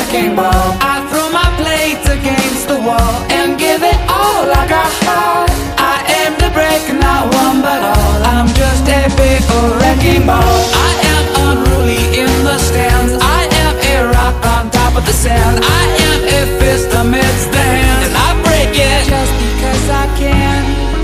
wrecking ball. I throw my blades against the wall and give it all I got. I aim to break not one but all. I'm just a big old wrecking ball. I am unruly in the stands. I am a rock on top of the sand. I am a fist amidst the hands, and I break it just because I can.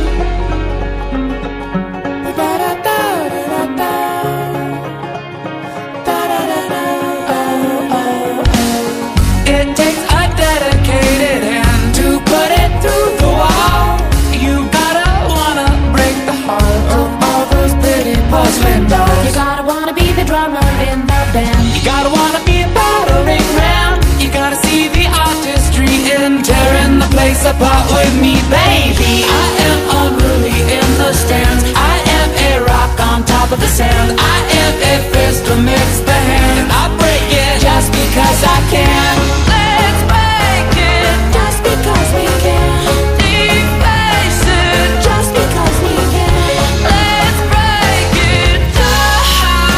It takes a dedicated hand to put it through the wall. You gotta wanna break the heart of all those pretty porcelain dolls. You gotta wanna be the drummer in the band. You gotta wanna be a battering ram. You gotta see the artistry in tearing the place apart with me, baby. I am unruly in the stands. I am a rock on top of the sand. I am a fist amidst the hand, and I break it just because I can. Let's break it Just because we can. deface it. Just because we can. Let's break it just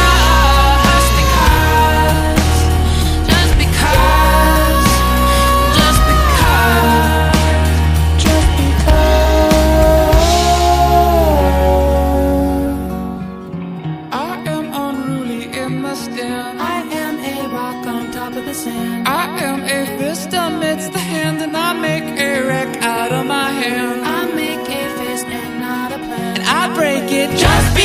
because. Just because. Just because. Just because. I am unruly in the stand. I am a rock on top of the sand. I am a fist amidst the hand, and I make a wreck out of my hand. I make a fist and not a plan. And I break it just